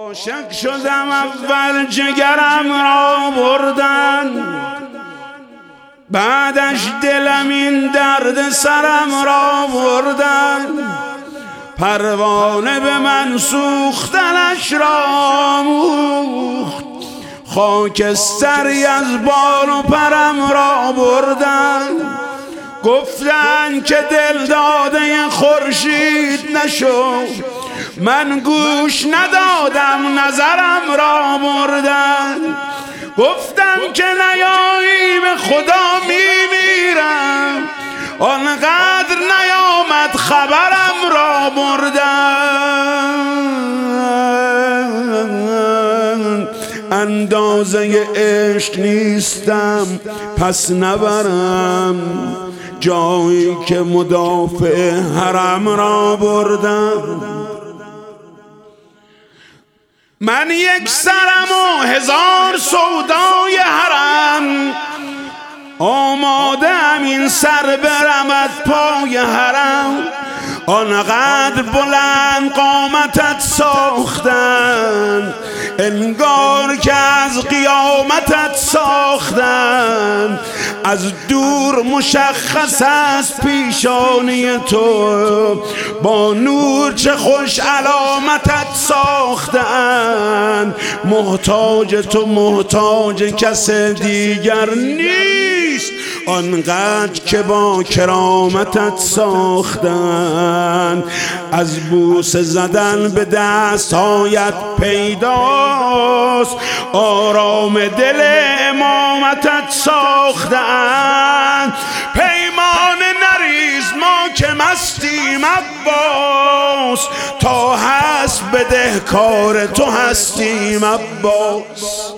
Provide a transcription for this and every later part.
عاشق شدم اول جگرم را بردن، بعدش دلم این درد سرم را بردن. پروانه به من سوختنش را موخت، خاکستری از بال و پرم را بردن. گفتن که دل داده خورشید نشو، من گوش ندادم نظرم را بردن. گفتم که نیایی به خدا میمیرم، آنقدر نیامد خبرم را بردن. اندازه عشق نیستم پس نبرم، جایی که مدافع حرم را بردم. من یک سرم و هزار سودای حرم، آمادم این سر برمت پای حرم. آنقدر بلند قامتت ساختن، انگار که از قیامتت ساختن. از دور مشخص است پیشانی تو، با نور چه خوش علامتت ساختن. محتاج تو محتاج کس دیگر نیست، آنقدر که با کرامتت ساختن. از بوسه زدن به دستهایت پیداست، آرام دل امامتت ساختن. پیمان نریز ما که مستیم عباس، تا هست بدهکار تو هستیم عباس.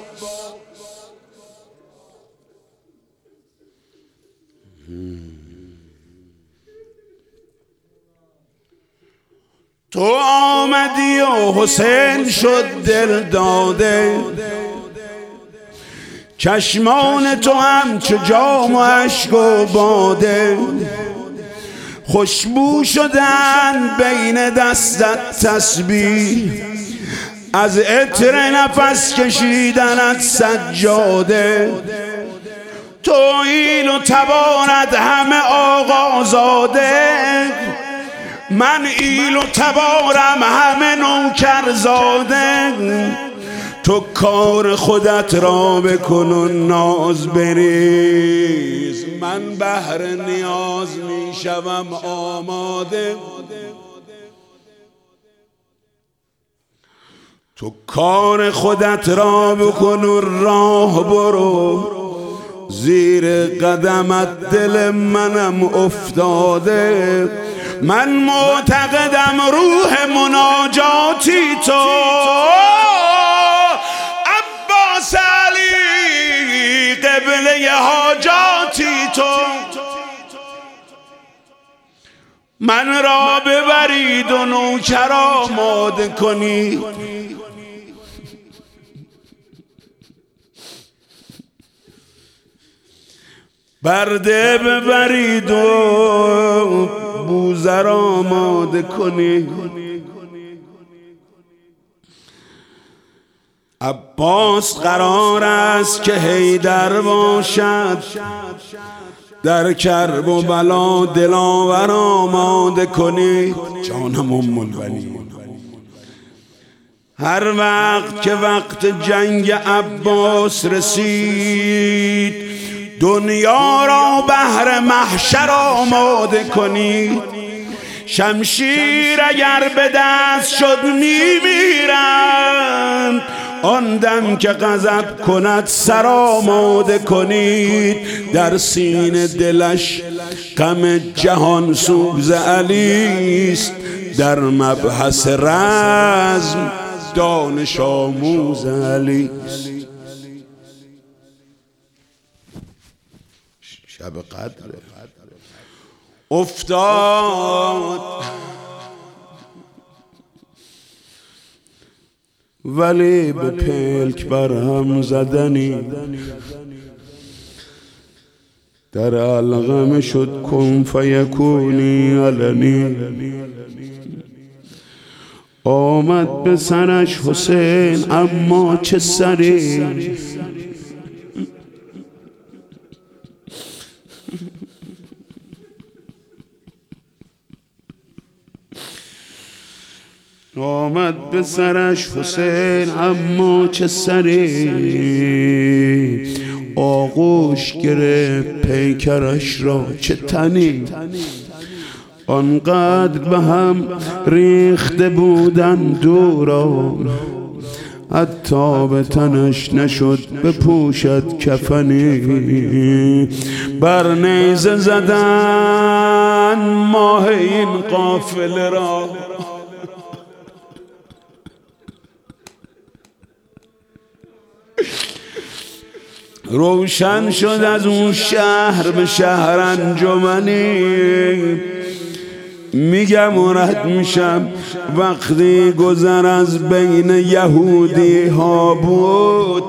تو آمدی و حسین شد دل داده، چشمان تو همچو جام و اشک و باده. خوشبو شدن بین دستت تسبیح، از عطر نفس کشیدنت سجاده. تو ایل و تبارت همه آقازاده، من ایل و تبارم همه نوکرزاده. تو کار خودت را بکن و ناز بریز، من بهر نیاز میشوم آماده. تو کار خودت را بکن و راه برو، زیر قدمت دل منم افتاده. من معتقدم روح مناجاتی تو، عباس علی قبله حاجاتی تو. من را ببرید و نوکر آماده کنید، برده ببرید و بوزر آماده کنید. عباس قرار است که حیدر باشد، در کرب و بلا دلاور آماده کنید. جانم ام الولی، هر وقت که وقت جنگ عباس رسید، دنیا را بهر محشر آماده کنید. شمشیر اگر به دست شد میمیرند، آن دم که غضب کند سر آماده کنید. در سینه دلش غم جهان سوز علی است، در مبحث رزم دانش آموز علی است. شب قدر افتاد ولی به پلک برهم زدنی، در علقم شد کن فیکونی علنی. آمد به سرش حسین اما چه سری، آمد به سرش حسین اما چه سری، آغوش گرفت پیکرش را چه تنی، آنقدر به هم ریخته بودن دوران، حتی به تنش نشد بپوشد کفنی. بر نیزه زدن ماه این قافله را، روشن شد از اون شهر به شهر انجمنی. میگم و رد میشم وقتی گذر از بین یهودی ها بود،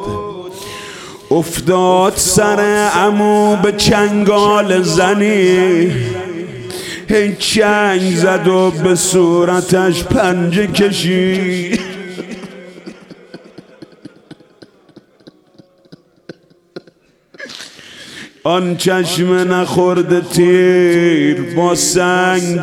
افتاد سر عمو به چنگال زنی، هی چنگ زد و به صورتش پنجه کشید. آن چشم نخورده تیر با سنگ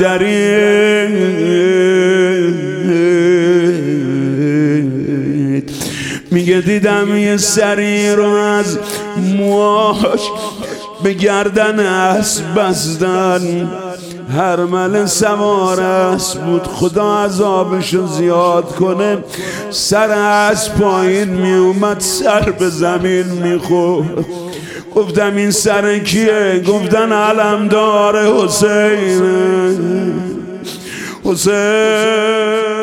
درید. میگه دیدم یه سری رو از موهاش به گردن اسب بستن، هر مل سوار اسب بود، خدا عذابشو زیاد کنه. سر اسب پایین میومد، سر به زمین میخورد. گفتم این سر کیه؟ گفتن علمدار حسین. حسین